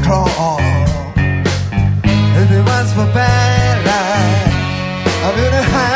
crawl. If it was for bad life, I'm in a high